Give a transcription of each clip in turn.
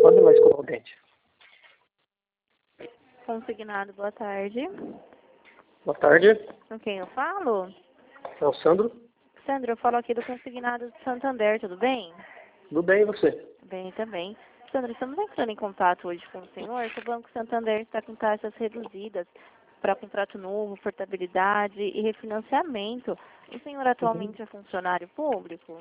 Pode ir lá escovar o dente. Consignado, boa tarde. Boa tarde. Com quem eu falo? É o Sandro. Sandra, eu falo aqui do Consignado de Santander, tudo bem? Tudo bem, e você? Bem também. Sandra, estamos entrando em contato hoje com o senhor, que o Banco Santander está com taxas reduzidas para contrato novo, portabilidade e refinanciamento. O senhor atualmente é funcionário público?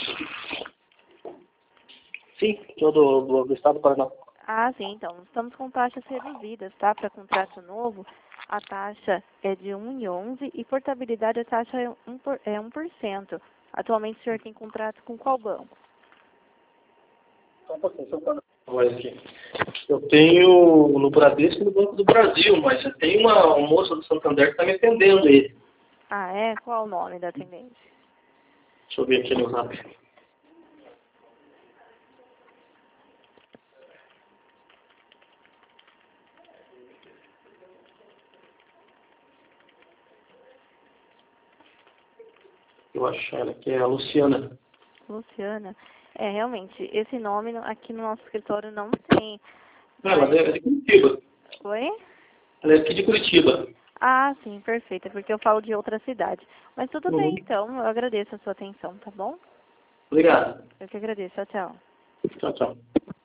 Sim, sou do estado do Paraná. Ah, sim, então, estamos com taxas reduzidas, tá? Para contrato novo, a taxa é de 1,11 e portabilidade a taxa é 1%. Atualmente o senhor tem contrato com qual banco? Só um pouquinho, só para voz aqui. Eu tenho no Bradesco e no Banco do Brasil, mas eu tenho uma moça do Santander que está me atendendo aí. Ah, é? Qual o nome da atendente? Deixa eu ver aqui no Zap. Eu acho ela que é a Luciana. Luciana. É, realmente, esse nome aqui no nosso escritório não tem. Não, ela Mas... é de Curitiba. Oi? Ela é aqui de Curitiba. Ah, sim, perfeito. É porque eu falo de outra cidade. Mas tudo Uhum. bem, então. Eu agradeço a sua atenção, tá bom? Obrigado. Eu que agradeço. Tchau, tchau. Tchau, tchau.